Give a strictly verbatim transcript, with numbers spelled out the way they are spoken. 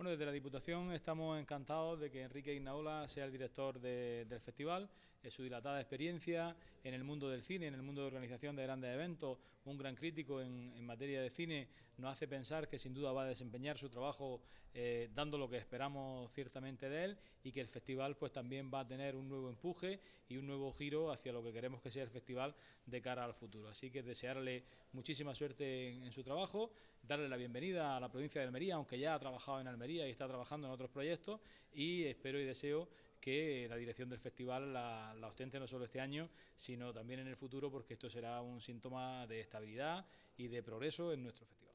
Bueno, desde la Diputación estamos encantados de que Enrique Ignaola sea el director de, del festival. Es su dilatada experiencia en el mundo del cine, en el mundo de organización de grandes eventos, un gran crítico en, en materia de cine, nos hace pensar que sin duda va a desempeñar su trabajo eh, dando lo que esperamos ciertamente de él, y que el festival pues también va a tener un nuevo empuje y un nuevo giro hacia lo que queremos que sea el festival de cara al futuro. Así que desearle muchísima suerte en, en su trabajo, darle la bienvenida a la provincia de Almería, aunque ya ha trabajado en Almería y está trabajando en otros proyectos, y espero y deseo que la dirección del festival la, la ostente no solo este año, sino también en el futuro, porque esto será un síntoma de estabilidad y de progreso en nuestro festival.